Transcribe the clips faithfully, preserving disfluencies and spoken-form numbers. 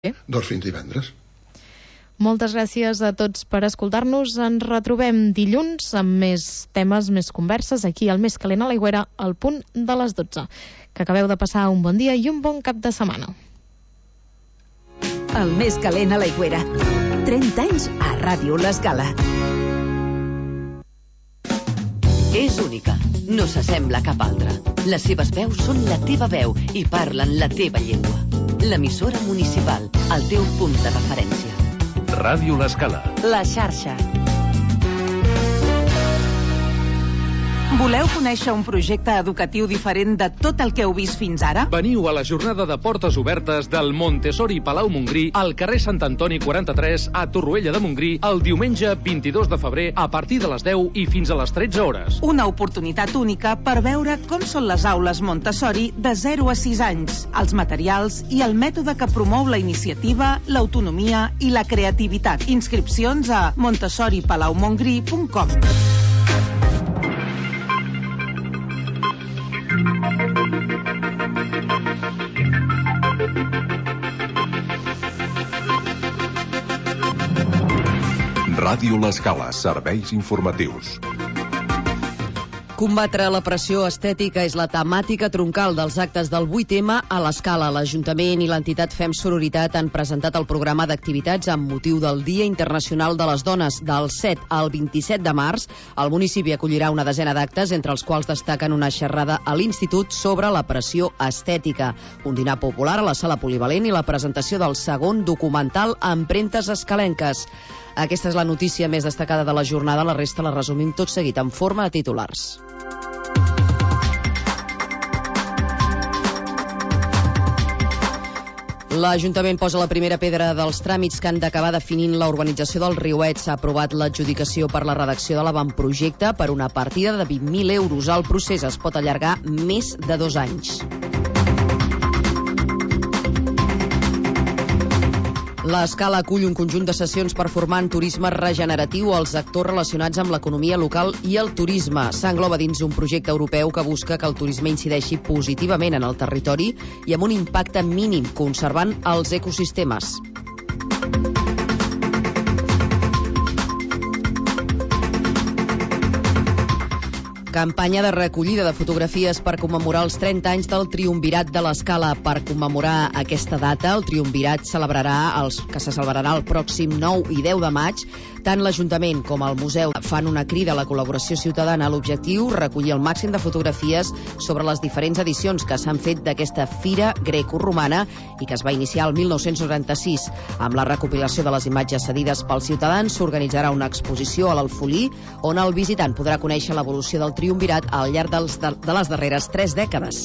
Doncs fins divendres. Moltes gràcies a tots per escoltar-nos. Ens retrobem dilluns amb més temes, més converses, aquí al Més Calent a l'Aigüera, al punt de les dotze. Que acabeu de passar un bon dia i un bon cap de setmana. El Més Calent a l'Aigüera. trenta anys a Ràdio L'Escala. És única, no s'assembla a cap altra. Les seves veus són la teva veu i parlen la teva llengua. L'emissora municipal, el teu punt de referència. Ràdio L'Escala. La xarxa. Voleu conèixer un projecte educatiu diferent de tot el que heu vist fins ara? Veniu a la jornada de portes obertes del Montessori Palau Montgrí al carrer Sant Antoni quaranta-tres a Torroella de Montgrí el diumenge vint-i-dos de febrer a partir de les deu i fins a les tretze hores. Una oportunitat única per veure com són les aules Montessori de zero a sis anys, els materials i el mètode que promou la iniciativa, l'autonomia i la creativitat. Inscripcions a montessori palau montgrí punt com. Ràdio L'Escala, serveis informatius. Combatre la pressió estètica és la temàtica troncal dels actes del vuit ema a l'Escala. L'Ajuntament i l'entitat Fem Sororitat han presentat el programa d'activitats amb motiu del Dia Internacional de les Dones. Del set al vint-i-set de març, el municipi acollirà una desena d'actes, entre els quals destaquen una xerrada a l'Institut sobre la pressió estètica, un dinar popular a la sala polivalent i la presentació del segon documental Empremtes escalenques. Aquesta és la notícia més destacada de la jornada. La resta la resumim tot seguit en forma de titulars. L'Ajuntament posa la primera pedra dels tràmits que han d'acabar definint la urbanització del Riuet. S'ha aprovat l'adjudicació per la redacció de l'avantprojecte per una partida de vint mil euros. El procés es pot allargar més de dos anys. L'Escala acull un conjunt de sessions per formar en turisme regeneratiu als actors relacionats amb l'economia local i el turisme. S'engloba dins un projecte europeu que busca que el turisme incideixi positivament en el territori i amb un impacte mínim, conservant els ecosistemes. Campanya de recollida de fotografies per commemorar els trenta anys del Triumvirat de l'Escala. Per commemorar aquesta data, el Triumvirat celebrarà els, que se celebrarà el pròxim nou i deu de maig. Tant l'Ajuntament com el museu fan una crida a la col·laboració ciutadana. L'objectiu, recollir el màxim de fotografies sobre les diferents edicions que s'han fet d'aquesta fira grecoromana i que es va iniciar el mil nou-cents noranta-sis. Amb la recopilació de les imatges cedides pels ciutadans, s'organitzarà una exposició a l'Alfolí, on el visitant podrà conèixer l'evolució del Triumvirat al llarg dels, de, de les darreres tres dècades.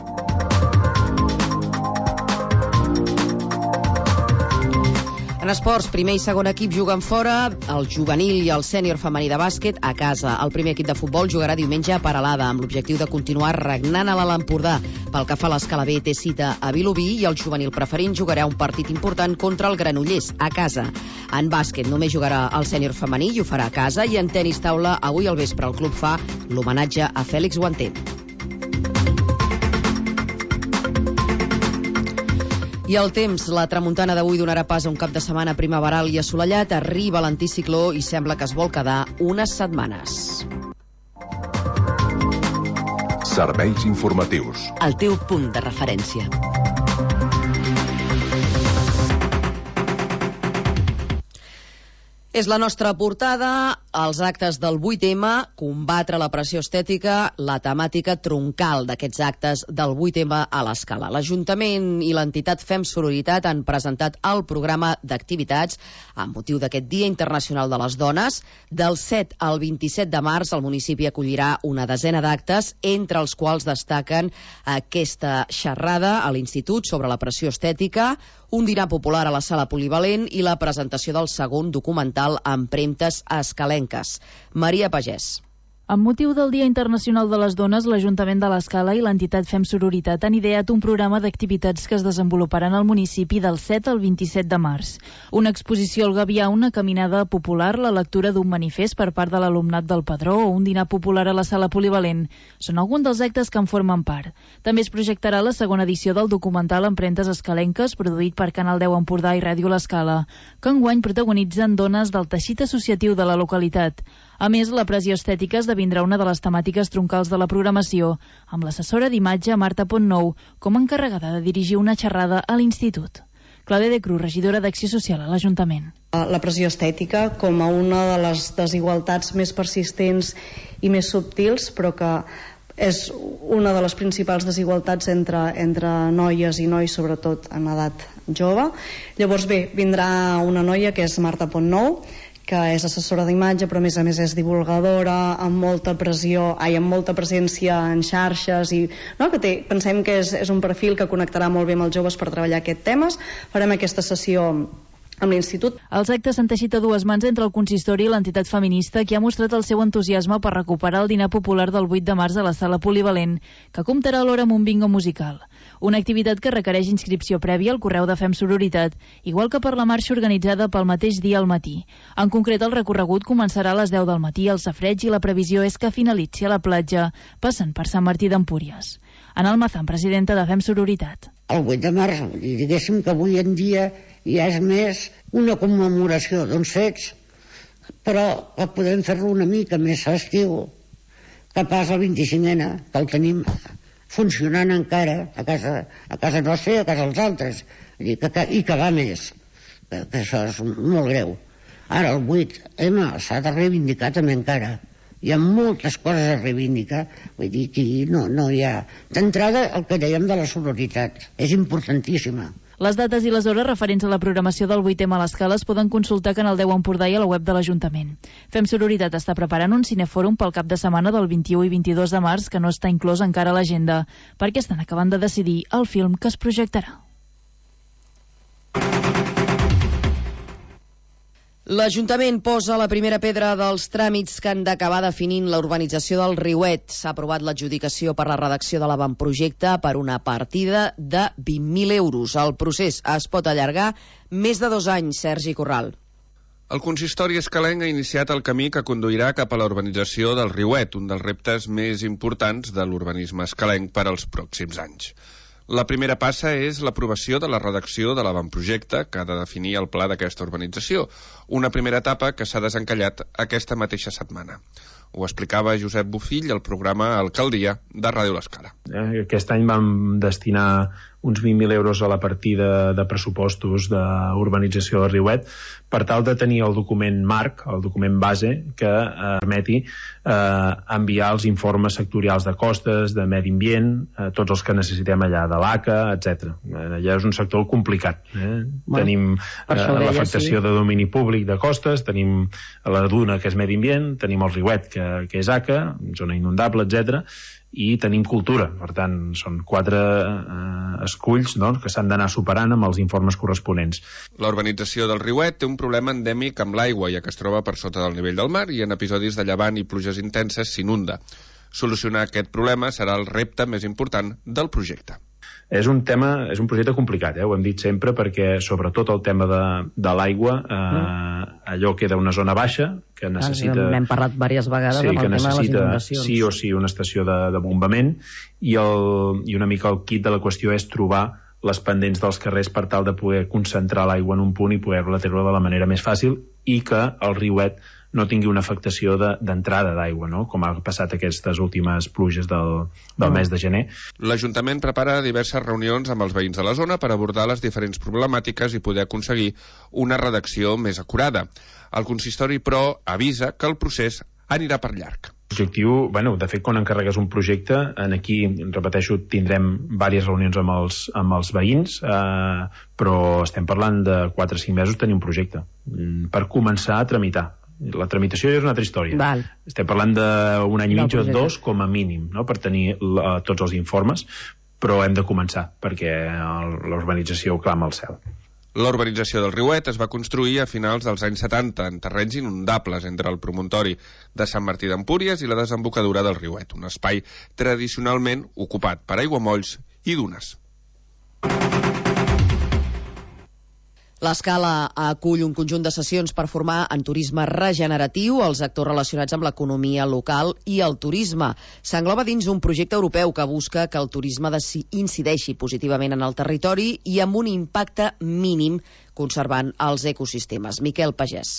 En esports, primer i segon equip juguen fora, el juvenil i el sènior femení de bàsquet a casa. El primer equip de futbol jugarà diumenge a Peralada, amb l'objectiu de continuar regnant a l'Alt Empordà. Pel que fa a l'Escala B, té cita a Vilobí i el juvenil preferent jugarà un partit important contra el Granollers, a casa. En bàsquet només jugarà el sènior femení i ho farà a casa, i en tenis taula, avui al vespre el club fa l'homenatge a Fèlix Guanter. I el temps, la tramuntana d'avui donarà pas a un cap de setmana primaveral i assolellat. Arriba l'anticicló i sembla que es vol quedar unes setmanes. Serveis informatius. El teu punt de referència. És la nostra portada, els actes del vuit ema, combatre la pressió estètica, la temàtica troncal d'aquests actes del vuit ema a l'Escala. L'Ajuntament i l'entitat Fem Sororitat han presentat el programa d'activitats amb motiu d'aquest Dia Internacional de les Dones. Del set al vint-i-set de març el municipi acollirà una desena d'actes, entre els quals destaquen aquesta xerrada a l'Institut sobre la pressió estètica, un dinar popular a la sala polivalent i la presentació del segon documental Empremtes escalenques. Maria Pagès. Amb motiu del Dia Internacional de les Dones, l'Ajuntament de l'Escala i l'entitat Fem Sororitat han ideat un programa d'activitats que es desenvoluparan al municipi del set al vint-i-set de març. Una exposició al Gavià, una caminada popular, la lectura d'un manifest per part de l'alumnat del Padró o un dinar popular a la sala polivalent. Són alguns dels actes que en formen part. També es projectarà la segona edició del documental Empremtes Escalenques, produït per Canal deu Empordà i Ràdio l'Escala, que enguany protagonitzen dones del teixit associatiu de la localitat. A més, la pressió estètica esdevindrà una de les temàtiques troncals de la programació, amb l'assessora d'imatge Marta Pontnou com a encarregada de dirigir una xerrada a l'Institut. Clàudia de Cruz, regidora d'Acció Social a l'Ajuntament. La pressió estètica com a una de les desigualtats més persistents i més subtils, però que és una de les principals desigualtats entre, entre noies i nois, sobretot en edat jove. Llavors bé, vindrà una noia que és Marta Pontnou, que és assessora d'imatge, però a més a més és divulgadora, amb molta pressió, ai, amb molta presència en xarxes, i no, que té, pensem que és, és un perfil que connectarà molt bé amb els joves per treballar aquests temes. Farem aquesta sessió amb l'Institut. Els actes s'han teixit a dues mans entre el consistori i l'entitat feminista, que ha mostrat el seu entusiasme per recuperar el dinar popular del vuit de març a la sala polivalent, que comptarà alhora amb un bingo musical. Una activitat que requereix inscripció prèvia al correu de Fem Sororitat, igual que per la marxa organitzada pel mateix dia al matí. En concret, el recorregut començarà a les deu del matí al safareig i la previsió és que finalitzi a la platja, passant per Sant Martí d'Empúries. Ana Almazán, presidenta de Fem Sororitat. El vuit de març, diguéssim que avui en dia ja és més una commemoració d'uns fets, però que podem fer-lo una mica més festiu que pas el vint-i-cinc ena, que el tenim funcionant encara a casa, a casa nostra i a casa dels altres, i que, i que va més, que, que això és molt greu. Ara el vuit ema s'ha de reivindicar també encara. Hi ha moltes coses a reivindicar, vull dir que no, no hi ha... D'entrada, el que dèiem de la sororitat és importantíssima. Les dates i les hores referents a la programació del vuit ema a l'Escala es poden consultar a Canal deu Empordà i a la web de l'Ajuntament. Fem Sororitat està preparant un cinefòrum pel cap de setmana del vint-i-u i vint-i-dos de març que no està inclòs encara a l'agenda, perquè estan acabant de decidir el film que es projectarà. L'Ajuntament posa la primera pedra dels tràmits que han d'acabar definint la urbanització del Riuet. S'ha aprovat l'adjudicació per la redacció de l'avantprojecte per una partida de vint mil euros. El procés es pot allargar més de dos anys, Sergi Corral. El consistori escalenc ha iniciat el camí que conduirà cap a la urbanització del Riuet, un dels reptes més importants de l'urbanisme escalenc per als pròxims anys. La primera passa és l'aprovació de la redacció de l'avantprojecte que ha de definir el pla d'aquesta urbanització, una primera etapa que s'ha desencallat aquesta mateixa setmana. Ho explicava Josep Bofill al programa Alcaldia de Ràdio l'Escala. Aquest any vam destinar uns vint mil euros a la partida de pressupostos d'urbanització del Riuet per tal de tenir el document marc, el document base, que eh, permeti eh, enviar els informes sectorials de costes, de medi ambient, eh, tots els que necessitem allà, de l'A C A, etcètera. Eh, allà és un sector complicat. Eh? Bueno, tenim eh, l'afectació sí. de domini públic de costes, tenim la duna, que és medi ambient, tenim el Riuet, que, que és A C A, zona inundable, etcètera, i tenim cultura. Per tant, són quatre eh, esculls, no?, que s'han d'anar superant amb els informes corresponents. La urbanització del Riuet té un problema endèmic amb l'aigua, ja que es troba per sota del nivell del mar i en episodis de llevant i pluges intenses s'inunda. Solucionar aquest problema serà el repte més important del projecte. És un tema, és un projecte complicat, eh? Ho hem dit sempre, perquè sobretot el tema de, de l'aigua, eh, mm. allò queda una zona baixa que necessita... N'hem parlat diverses vegades sí, amb el tema de les inundacions. Sí o sí una estació de, de bombament i, el, i una mica el kit de la qüestió és trobar les pendents dels carrers per tal de poder concentrar l'aigua en un punt i poder-la treure de la manera més fàcil i que el Riuet no tingui una afectació d'entrada de, d'aigua, no?, com ha passat aquestes últimes pluges del, del mes de gener. L'Ajuntament prepara diverses reunions amb els veïns de la zona per abordar les diferents problemàtiques i poder aconseguir una redacció més acurada. El consistori, però, avisa que el procés anirà per llarg. L'objectiu, bueno, de fet, quan encarregues un projecte, en aquí, repeteixo, tindrem diverses reunions amb els, amb els veïns, eh, però estem parlant de quatre o cinc mesos tenir un projecte, per començar a tramitar. La tramitació és una altra història. Val. Estem parlant d'un any i mig o dos com a mínim, no?, per tenir la, tots els informes, però hem de començar perquè l'urbanització clama al cel. La urbanització del Riuet es va construir a finals dels anys setanta en terrenys inundables entre el promontori de Sant Martí d'Empúries i la desembocadura del Riuet, un espai tradicionalment ocupat per aiguamolls i dunes. L'Escala acull un conjunt de sessions per formar en turisme regeneratiu els actors relacionats amb l'economia local i el turisme. S'engloba dins un projecte europeu que busca que el turisme incideixi positivament en el territori i amb un impacte mínim conservant els ecosistemes. Miquel Pagès.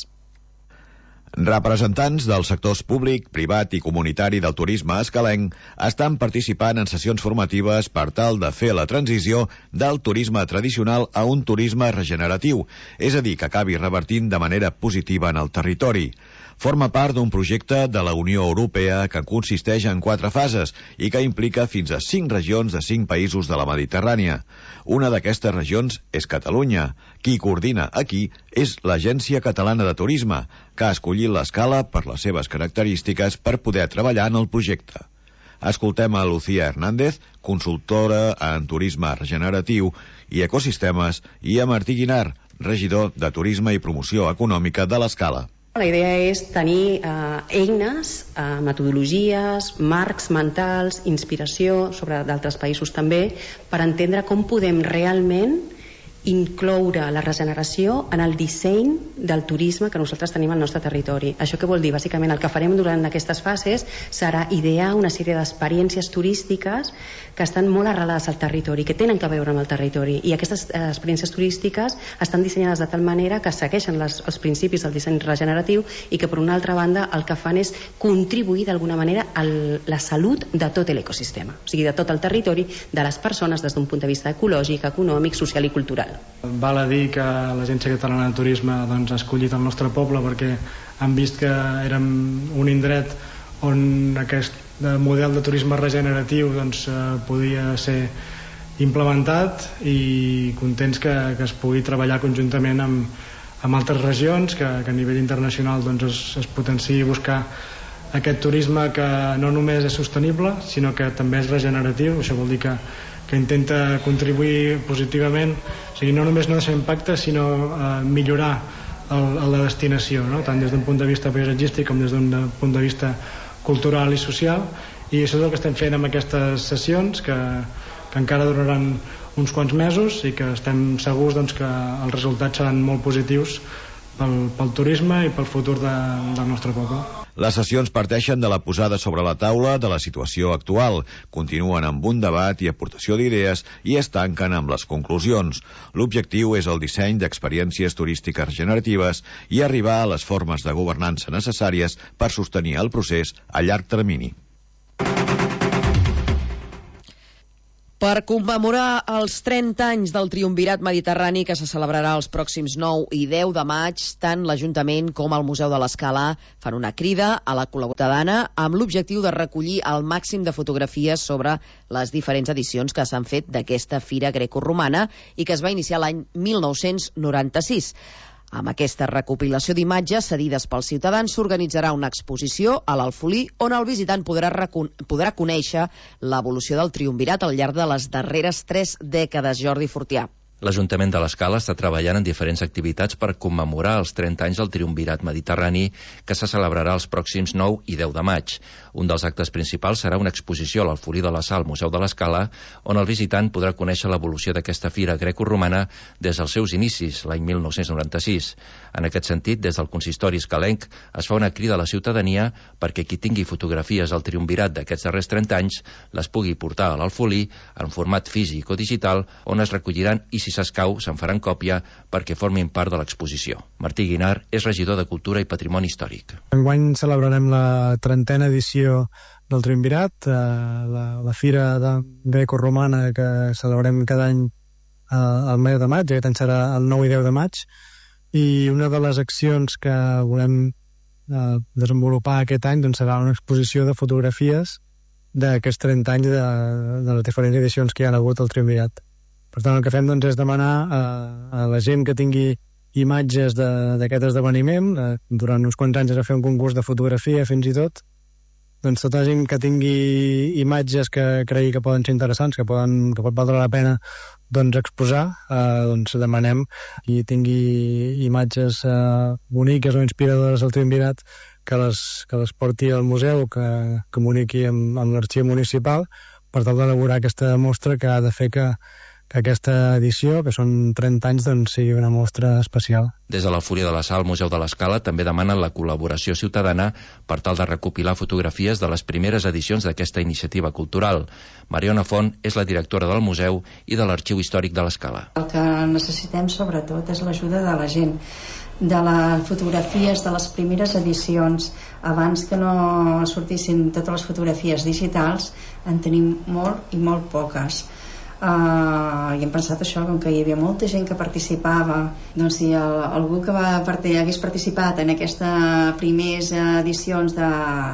Representants dels sectors públic, privat i comunitari del turisme escalenc estan participant en sessions formatives per tal de fer la transició del turisme tradicional a un turisme regeneratiu, és a dir, que acabi revertint de manera positiva en el territori. Forma part d'un projecte de la Unió Europea que consisteix en quatre fases i que implica fins a cinc regions de cinc països de la Mediterrània. Una d'aquestes regions és Catalunya. Qui coordina aquí és l'Agència Catalana de Turisme, que ha escollit l'Escala per les seves característiques per poder treballar en el projecte. Escoltem a Lucía Hernández, consultora en turisme regeneratiu i ecosistemes, i a Martí Guinar, regidor de Turisme i Promoció Econòmica de l'Escala. La idea és tenir eh, eines, eh, metodologies, marcs mentals, inspiració sobre d'altres països també, per entendre com podem realment incloure la regeneració en el disseny del turisme que nosaltres tenim al nostre territori. Això què vol dir? Bàsicament el que farem durant aquestes fases serà idear una sèrie d'experiències turístiques que estan molt arrelades al territori, que tenen a veure amb el territori, i aquestes eh, experiències turístiques estan dissenyades de tal manera que segueixen les, els principis del disseny regeneratiu i que per una altra banda el que fan és contribuir d'alguna manera a la salut de tot l'ecosistema, o sigui, de tot el territori, de les persones des d'un punt de vista ecològic, econòmic, social i cultural. Val a dir que l'Agència Catalana de Turisme doncs, ha escollit el nostre poble perquè han vist que érem un indret on aquest model de turisme regeneratiu doncs, eh, podia ser implementat, i contents que, que es pugui treballar conjuntament amb, amb altres regions, que, que a nivell internacional doncs, es, es potenciï buscar aquest turisme que no només és sostenible sinó que també és regeneratiu. Això vol dir que que intenta contribuir positivament, o sigui, no només no deixar impacte, sinó eh, millorar el, el la destinació, no? Tant des d'un punt de vista paisatgístic com des d'un punt de vista cultural i social, i això és el que estem fent amb aquestes sessions, que, que encara duraran uns quants mesos i que estem segurs doncs, que els resultats seran molt positius pel, pel turisme i pel futur de, del nostre poble. Les sessions parteixen de la posada sobre la taula de la situació actual, continuen amb un debat i aportació d'idees i es tanquen amb les conclusions. L'objectiu és el disseny d'experiències turístiques regeneratives i arribar a les formes de governança necessàries per sostenir el procés a llarg termini. Per commemorar els trenta anys del Triumvirat Mediterrani, que se celebrarà els pròxims nou i deu de maig, tant l'Ajuntament com el Museu de l'Escala fan una crida a la col·laboració ciutadana amb l'objectiu de recollir el màxim de fotografies sobre les diferents edicions que s'han fet d'aquesta fira grecoromana i que es va iniciar l'any mil nou-cents noranta-sis. Amb aquesta recopilació d'imatges cedides pels ciutadans s'organitzarà una exposició a l'Alfolí on el visitant podrà, podrà conèixer l'evolució del triumvirat al llarg de les darreres tres dècades. Jordi Fortià. L'Ajuntament de l'Escala està treballant en diferents activitats per commemorar els trenta anys del Triumvirat Mediterrani, que se celebrarà els pròxims nou i deu de maig. Un dels actes principals serà una exposició a l'Alfolí de la Sal, Museu de l'Escala, on el visitant podrà conèixer l'evolució d'aquesta fira grecoromana des dels seus inicis, l'any mil nou-cents noranta-sis. En aquest sentit, des del consistori escalenc es fa una crida a la ciutadania perquè qui tingui fotografies del Triumvirat d'aquests darrers trenta anys les pugui portar a l'Alfolí en format físic o digital, on es recolliran i si s'escau se'n faran còpia perquè formin part de l'exposició. Martí Guinar és regidor de Cultura i Patrimoni Històric. Enguany celebrarem la trentena edició del Triumvirat, eh, la, la fira grecoromana que celebrem cada any eh, al mes de maig, aquest any serà el nou i deu de maig, i una de les accions que volem eh, desenvolupar aquest any doncs, serà una exposició de fotografies d'aquests trenta anys de, de les diferents edicions que hi ha hagut al Triumvirat. Per tant, el que fem doncs, és demanar a, a la gent que tingui imatges d'aquest esdeveniment. Eh, durant uns quants anys es va fer un concurs de fotografia, fins i tot, doncs tota la gent que tingui imatges que cregui que poden ser interessants, que, poden, que pot valdre la pena doncs exposar, eh, doncs demanem i tingui imatges eh, boniques o inspiradores del Triumvirat que les, que les porti al museu, que comuniqui amb, amb l'arxiu municipal per tal d'elaborar aquesta mostra que ha de fer que que aquesta edició, que són trenta anys, doncs sigui una mostra especial. Des de l'Alfúria de la Sal, el Museu de l'Escala, també demanen la col·laboració ciutadana per tal de recopilar fotografies de les primeres edicions d'aquesta iniciativa cultural. Mariona Font és la directora del museu i de l'Arxiu Històric de l'Escala. El que necessitem, sobretot, és l'ajuda de la gent, de les fotografies de les primeres edicions. Abans que no sortissin totes les fotografies digitals, en tenim molt i molt poques. Uh, i hem pensat això, com que hi havia molta gent que participava, doncs si el, algú que va part hagués participat en aquestes primeres edicions de,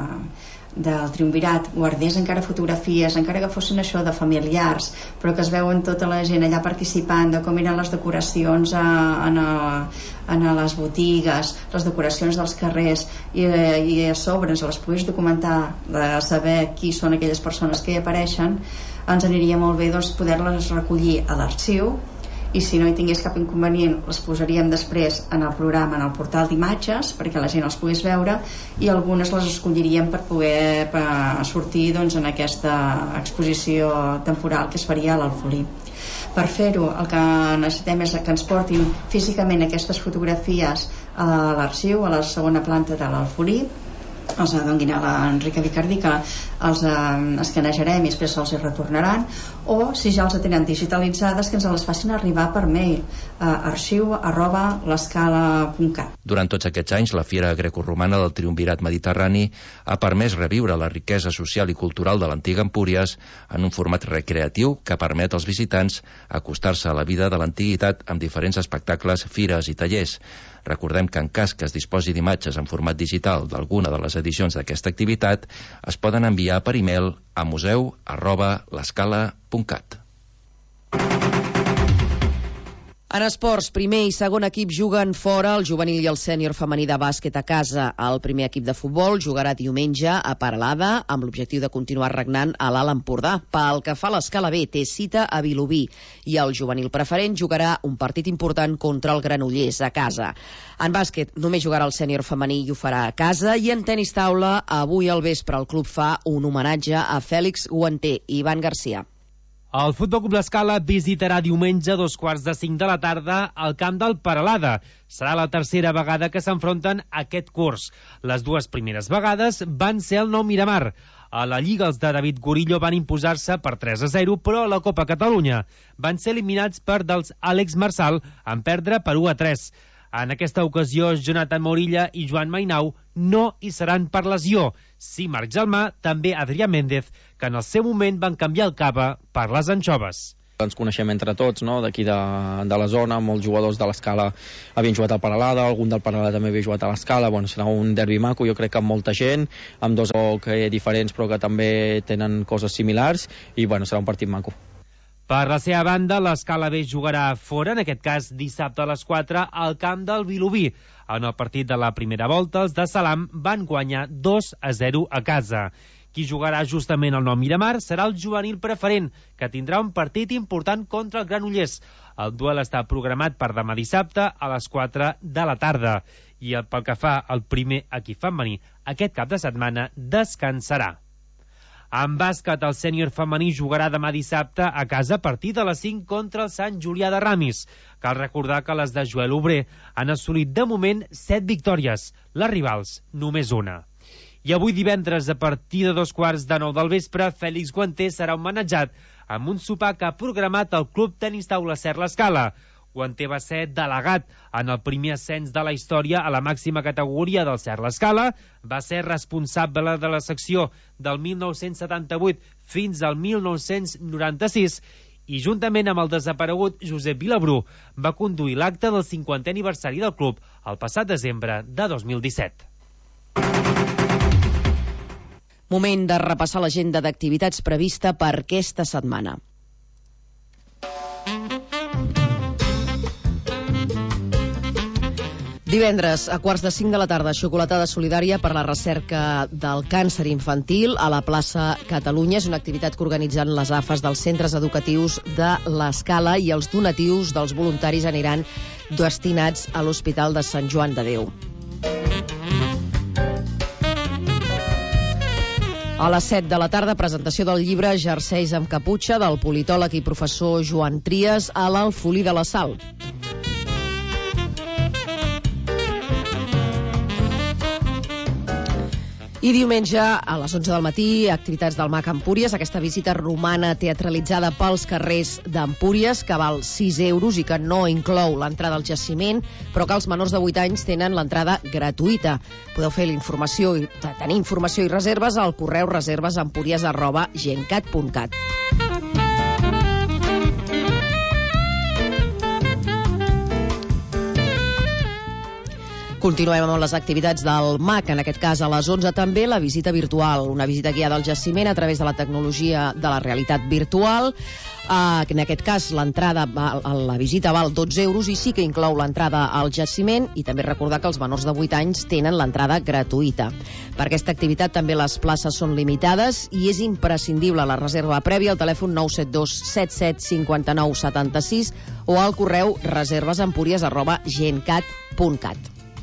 del Triumvirat guardés encara fotografies, encara que fossin això de familiars, però que es veuen tota la gent allà participant, de com eren les decoracions a, en, a, en a les botigues, les decoracions dels carrers, i, i a sobre ens les pogués documentar, de saber qui són aquelles persones que hi apareixen, ens aniria molt bé doncs, poder-les recollir a l'arxiu, i si no hi tingués cap inconvenient les posaríem després en el programa, en el portal d'imatges, perquè la gent els pogués veure, i algunes les escolliríem per poder per sortir doncs, en aquesta exposició temporal que es faria a l'Alfolí. Per fer-ho, el que necessitem és que ens portin físicament aquestes fotografies a l'arxiu, a la segona planta de l'Alfolí, els donguin a l'Enrique Vicardi, que els eh, escanejarem i després se'ls retornaran, o si ja els tenen digitalitzades, que ens les facin arribar per mail a arxiu arroba l'escala punt cat. Durant tots aquests anys, la Fira Grecoromana del Triumvirat Mediterrani ha permès reviure la riquesa social i cultural de l'antiga Empúries en un format recreatiu que permet als visitants acostar-se a la vida de l'antiguitat amb diferents espectacles, fires i tallers. Recordem que en cas que es disposi d'imatges en format digital d'alguna de les edicions d'aquesta activitat, es poden enviar per e-mail a museu arroba l'escala punt cat. En esports, primer i segon equip juguen fora, el juvenil i el sènior femení de bàsquet a casa. El primer equip de futbol jugarà diumenge a Peralada amb l'objectiu de continuar regnant a l'Alt Empordà. Pel que fa a l'Escala B, té cita a Vilobí i el juvenil preferent jugarà un partit important contra el Granollers a casa. En bàsquet només jugarà el sènior femení i ho farà a casa, i en tenis taula avui al vespre el club fa un homenatge a Fèlix Guanter i Ivan Garcia. El Futbol Club L'Escala visitarà diumenge a dos quarts de cinc de la tarda al camp del Peralada. Serà la tercera vegada que s'enfronten aquest curs. Les dues primeres vegades van ser el Nou Miramar. A la Lliga els de David Gorillo van imposar-se per tres a zero, però a la Copa Catalunya van ser eliminats per dels Àlex Marsal en perdre per u a tres. En aquesta ocasió, Jonathan Morilla i Joan Mainau no hi seran per lesió. Sí, Marc Gelmà, també Adrià Méndez, que en el seu moment van canviar el cava per les anxoves. Ens coneixem entre tots, no? D'aquí de, de la zona, molts jugadors de l'Escala havien jugat al Peralada, algun del Peralada també havia jugat a l'Escala. Bueno, serà un derbi maco, jo crec que amb molta gent, amb dos que diferents però que també tenen coses similars, i bueno, serà un partit maco. Per la seva banda, l'Escala B jugarà fora, en aquest cas dissabte a les quatre, al camp del Vilobí. En el partit de la primera volta, els de Salam van guanyar dos a zero a casa. Qui jugarà justament al Nou Miramar serà el juvenil preferent, que tindrà un partit important contra el Granollers. El duel està programat per demà dissabte a les quatre de la tarda. I el, pel que fa al primer equip femení, aquest cap de setmana descansarà. En bàsquet, el sènior femení jugarà demà dissabte a casa a partir de les cinc contra el Sant Julià de Ramis. Cal recordar que les de Joel Obrer han assolit de moment set victòries, les rivals només una. I avui divendres, a partir de dos quarts de nou del vespre, Fèlix Guanter serà homenatjat amb un sopar que ha programat el Club Tenis Taula Ser l'Escala. Guanter va ser delegat en el primer ascens de la història a la màxima categoria del Ser l'Escala, va ser responsable de la secció del mil nou-cents setanta-vuit fins al mil nou-cents noranta-sis i juntament amb el desaparegut Josep Vilabrú va conduir l'acte del cinquantè aniversari del club el passat desembre de dos mil disset. Moment de repassar l'agenda d'activitats prevista per aquesta setmana. Divendres, a quarts de cinc de la tarda, xocolatada solidària per la recerca del càncer infantil a la plaça Catalunya. És una activitat que organitzen les A F A S dels centres educatius de l'Escala i els donatius dels voluntaris aniran destinats a l'Hospital de Sant Joan de Déu. A les set de la tarda, presentació del llibre Jerseis amb caputxa del politòleg i professor Joan Trias a l'Alfolí de la Sal. I diumenge, a les onze del matí, activitats del M A C Empúries, aquesta visita romana teatralitzada pels carrers d'Empúries, que val sis euros i que no inclou l'entrada al jaciment, però que els menors de vuit anys tenen l'entrada gratuïta. Podeu fer la informació, tenir informació i reserves al correu reservesempúries arroba gencat punt cat. Continuem amb les activitats del M A C, en aquest cas a les onze també la visita virtual, una visita guiada al jaciment a través de la tecnologia de la realitat virtual. En aquest cas l'entrada, la visita val dotze euros i sí que inclou l'entrada al jaciment, i també recordar que els menors de vuit anys tenen l'entrada gratuïta. Per aquesta activitat també les places són limitades i és imprescindible la reserva prèvia al telèfon nou set dos set set cinc nou set sis o al correu reservesempúries arroba gencat punt cat.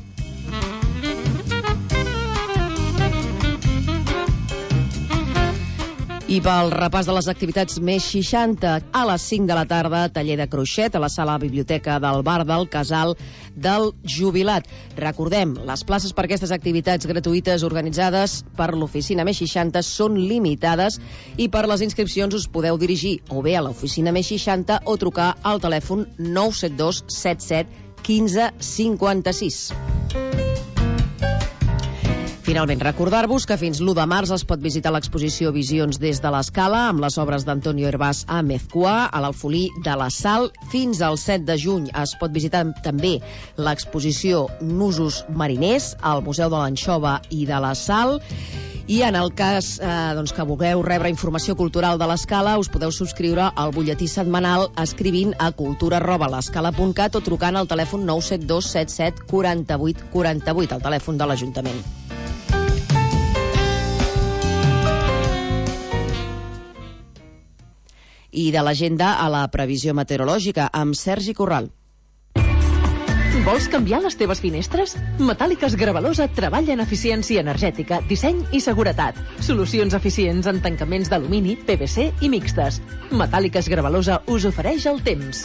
I pel repàs de les activitats més seixanta, a les cinc de la tarda, taller de croixet a la sala biblioteca del bar del Casal del Jubilat. Recordem, les places per aquestes activitats gratuïtes organitzades per l'oficina més seixanta són limitades i per les inscripcions us podeu dirigir o bé a l'oficina més seixanta o trucar al telèfon nou set dos set set quinze cinquanta-sis. Finalment, recordar-vos que fins l'u de març es pot visitar l'exposició Visions des de l'Escala amb les obres d'Antonio Hervás a Mezcua, a l'Alfolí de la Sal. Fins al set de juny es pot visitar també l'exposició Nusos mariners al Museu de l'Anxova i de la Sal. I en el cas eh, doncs, que vulgueu rebre informació cultural de l'Escala, us podeu subscriure al butlletí setmanal escrivint a cultura arroba l'escala punt cat o trucant al telèfon nou set dos set set quatre vuit quatre vuit, el telèfon de l'Ajuntament. I de l'agenda a la previsió meteorològica amb Sergi Corral. Vols canviar les teves finestres? Metàl·liques Gravalosa treballa en eficiència energètica, disseny i seguretat. Solucions eficients en tancaments d'alumini, P V C i mixtes. Metàl·liques Gravalosa us ofereix el temps.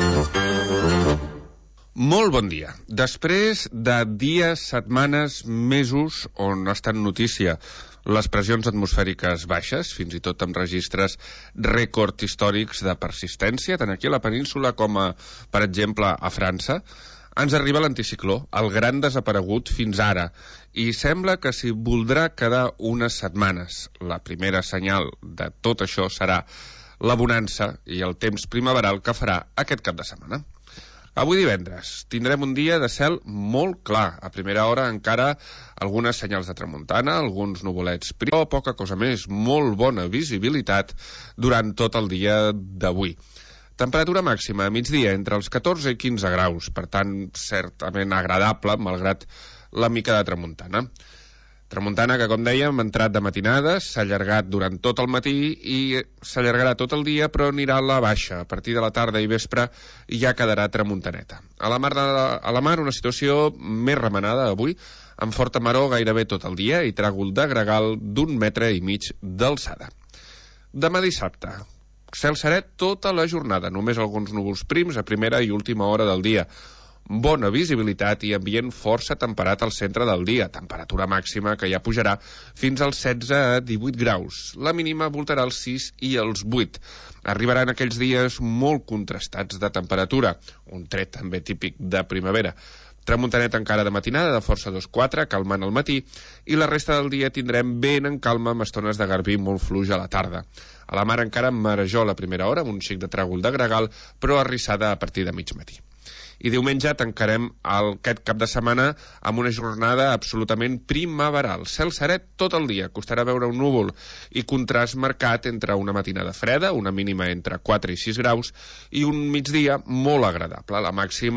Molt bon dia. Després de dies, setmanes, mesos on ha estat notícia les pressions atmosfèriques baixes, fins i tot amb registres rècord històrics de persistència, tant aquí a la península com, a, per exemple, a França, ens arriba l'anticicló, el gran desaparegut fins ara, i sembla que s'hi voldrà quedar unes setmanes. La primera senyal de tot això serà la bonança i el temps primaveral que farà aquest cap de setmana. Avui divendres tindrem un dia de cel molt clar. A primera hora encara algunes senyals de tramuntana, alguns nuvolets, però poca cosa més, molt bona visibilitat durant tot el dia d'avui. Temperatura màxima a migdia entre els catorze i quinze graus, per tant, certament agradable, malgrat la mica de tramuntana. Tramuntana que, com dèiem, ha entrat de matinades, s'ha allargat durant tot el matí i s'allargarà tot el dia, però anirà a la baixa. A partir de la tarda i vespre ja quedarà tramuntaneta. A la mar, de, a la mar una situació més remenada avui, amb forta maror gairebé tot el dia i tràgol de gregal d'un metre i mig d'alçada. Demà dissabte, cel serè tota la jornada, només alguns núvols prims a primera i última hora del dia. Bona visibilitat i ambient força temperat al centre del dia, temperatura màxima que ja pujarà fins als setze a divuit graus. La mínima voltarà els sis i els vuit. Arribaran aquells dies molt contrastats de temperatura, un tret també típic de primavera. Tramuntanet encara de matinada, de força dos quatre, calmant al matí, i la resta del dia tindrem ben en calma amb estones de garbí molt fluix a la tarda. A la mar encara marejol a primera hora, amb un xic de tràgol de gregal, però arrissada a partir de mig matí. I diumenge tancarem el, aquest cap de setmana amb una jornada absolutament primaveral. Cel serè tot el dia, costarà veure un núvol i contrast marcat entre una matinada freda, una mínima entre quatre i sis graus, i un migdia molt agradable. La màxima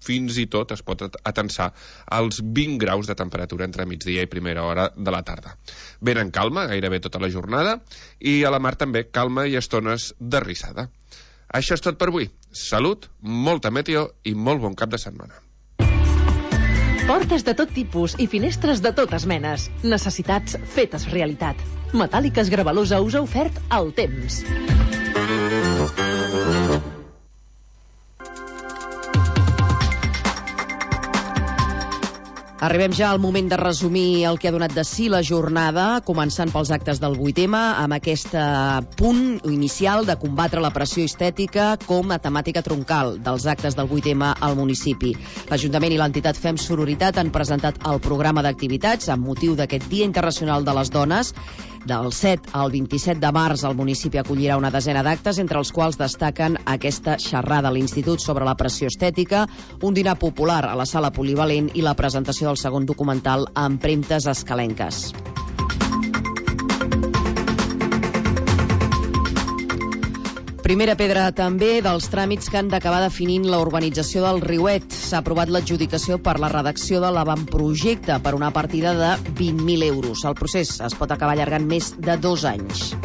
fins i tot es pot atensar als vint graus de temperatura entre migdia i primera hora de la tarda. Vent en calma gairebé tota la jornada i a la mar també calma i estones d'arrissada. Això és tot per avui. Salut, molta meteo i molt bon cap de setmana. Portes de tot tipus i finestres de totes menes. Necessitats fetes realitat. Metàl·liques Gravalosa us ha ofert el temps. Arribem ja al moment de resumir el que ha donat de si la jornada, començant pels actes del vuit eme, amb aquest punt inicial de combatre la pressió estètica com a temàtica troncal dels actes del vuit eme al municipi. L'Ajuntament i l'entitat Fem Sororitat han presentat el programa d'activitats amb motiu d'aquest Dia Internacional de les Dones. Del set al vint-i-set de març el municipi acollirà una desena d'actes, entre els quals destaquen aquesta xerrada a l'Institut sobre la pressió estètica, un dinar popular a la sala polivalent i la presentació del segon documental Empremtes escalenques. Primera pedra també dels tràmits que han d'acabar definint la urbanització del Riuet. S'ha aprovat l'adjudicació per la redacció de l'avantprojecte per una partida de vint mil euros. El procés es pot acabar allargant més de dos anys.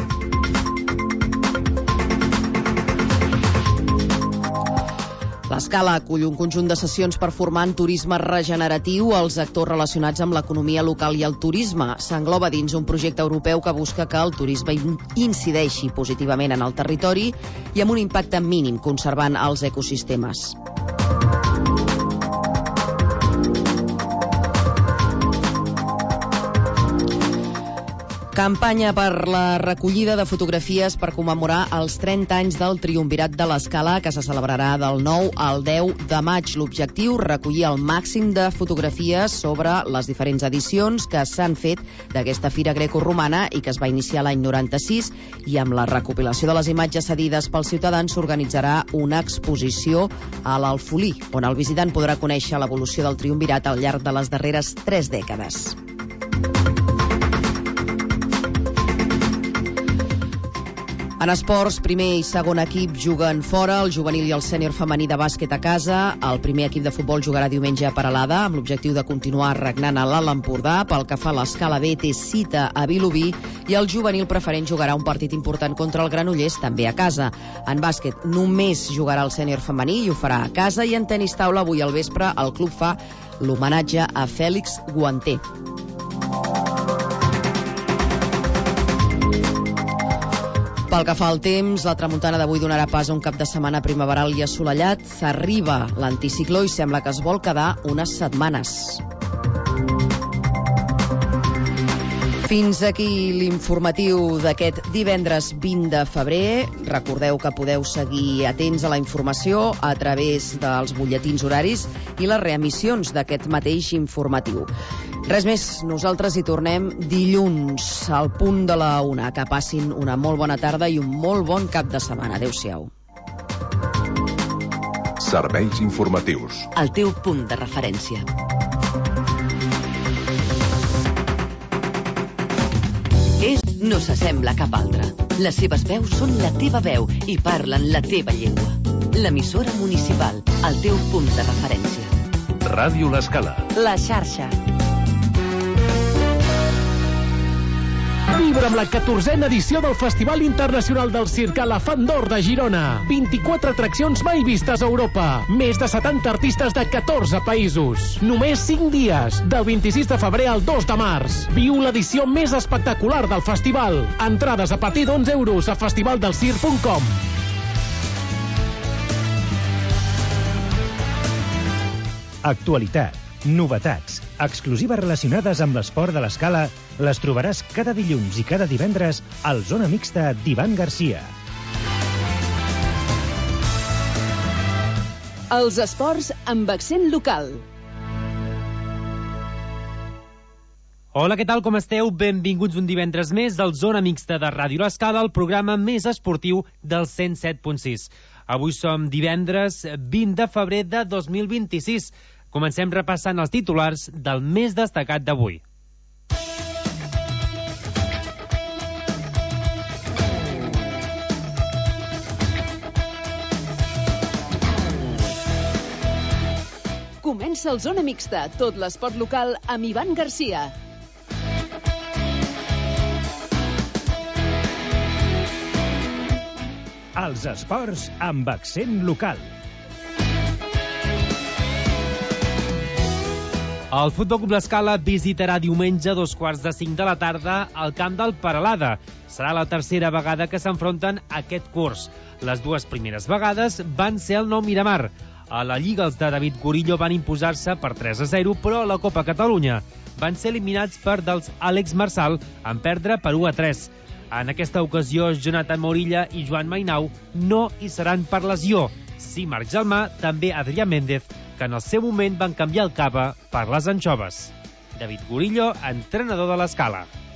L'Escala acull un conjunt de sessions per formar en turisme regeneratiu els actors relacionats amb l'economia local i el turisme. S'engloba dins un projecte europeu que busca que el turisme incideixi positivament en el territori i amb un impacte mínim, conservant els ecosistemes. Campanya per la recollida de fotografies per commemorar els trenta anys del Triumvirat de l'Escala, que se celebrarà del nou al deu de maig. L'objectiu, recollir el màxim de fotografies sobre les diferents edicions que s'han fet d'aquesta fira grecorromana i que es va iniciar l'any noranta-sis, i amb la recopilació de les imatges cedides pels ciutadans s'organitzarà una exposició a l'Alfolí, on el visitant podrà conèixer l'evolució del Triumvirat al llarg de les darreres tres dècades. En esports, primer i segon equip juguen fora, el juvenil i el sènior femení de bàsquet a casa. El primer equip de futbol jugarà diumenge a Peralada, amb l'objectiu de continuar regnant a l'Alt Empordà. Pel que fa a l'Escala B, té cita a Vilobí, i el juvenil preferent jugarà un partit important contra el Granollers, també a casa. En bàsquet només jugarà el sènior femení i ho farà a casa, i en tenis taula avui al vespre el club fa l'homenatge a Fèlix Guanter. Pel que fa al temps, la tramuntana d'avui donarà pas a un cap de setmana primaveral i assolellat. Arriba l'anticicló i sembla que es vol quedar unes setmanes. Fins aquí l'informatiu d'aquest divendres vint de febrer. Recordeu que podeu seguir atents a la informació a través dels butlletins horaris i les reemissions d'aquest mateix informatiu. Res més, nosaltres hi tornem dilluns al punt de la una. Que passin una molt bona tarda i un molt bon cap de setmana. Adéu-siau. Serveis informatius. El teu punt de referència. És No s'assembla a cap altre. Les seves veus són la teva veu i parlen la teva llengua. L'emissora municipal, el teu punt de referència. Ràdio L'Escala. La xarxa. Vibra amb la catorzena edició del Festival Internacional del Circ a la Font d'Or de Girona. vint-i-quatre atraccions mai vistes a Europa. Més de setanta artistes de catorze països. Només cinc dies, del vint-i-sis de febrer al dos de març. Viu l'edició més espectacular del festival. Entrades a partir d'onze euros a festivaldelscirc punt com. Actualitat, novetats, exclusives relacionades amb l'esport de l'Escala, les trobaràs cada dilluns i cada divendres al Zona Mixta d'Ivan Garcia. Els esports amb accent local. Hola, què tal, com esteu? Benvinguts un divendres més del Zona Mixta de Ràdio L'Escala, el programa més esportiu del cent set punt sis. Avui som divendres vint de febrer de dos mil vint-i-sis. Comencem repassant els titulars del més destacat d'avui. Comença el Zona Mixta, tot l'esport local amb Ivan Garcia. Els esports amb accent local. El Futbol Club L'Escala visitarà diumenge a dos quarts de cinc de la tarda al camp del Peralada. Serà la tercera vegada que s'enfronten aquest curs. Les dues primeres vegades van ser al Nou Miramar. A la Lliga els de David Gorillo van imposar-se per tres a zero, però a la Copa Catalunya van ser eliminats per dels Àlex Marçal en perdre per u a tres. En aquesta ocasió, Jonathan Morilla i Joan Mainau no hi seran per lesió. Sí, Marc Gelmà, també Adrià Méndez, que en el seu moment van canviar el capa per les anxoves. David Gorillo, entrenador de l'Escala.